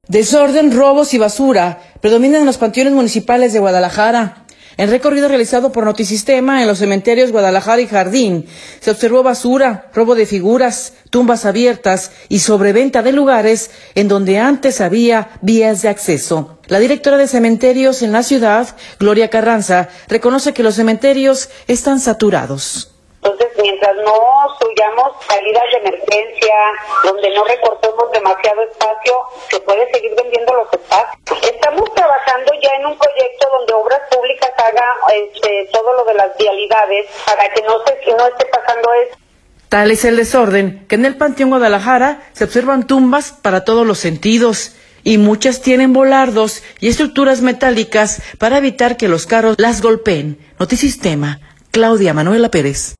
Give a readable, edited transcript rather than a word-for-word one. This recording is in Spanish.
Desorden, robos y basura predominan en los panteones municipales de Guadalajara. En recorrido realizado por Notisistema en los cementerios Guadalajara y Jardín, se observó basura, robo de figuras, tumbas abiertas y sobreventa de lugares en donde antes había vías de acceso. La directora de cementerios en la ciudad, Gloria Carranza, reconoce que los cementerios están saturados. Entonces, mientras no obstruyamos salidas de emergencia, donde no recortemos demasiado espacio, se puede seguir vendiendo los espacios. Estamos trabajando ya en un proyecto donde Obras Públicas haga todo lo de las vialidades para que no esté pasando eso. Tal es el desorden que en el Panteón Guadalajara se observan tumbas para todos los sentidos y muchas tienen volardos y estructuras metálicas para evitar que los carros las golpeen. Notisistema, Claudia Manuela Pérez.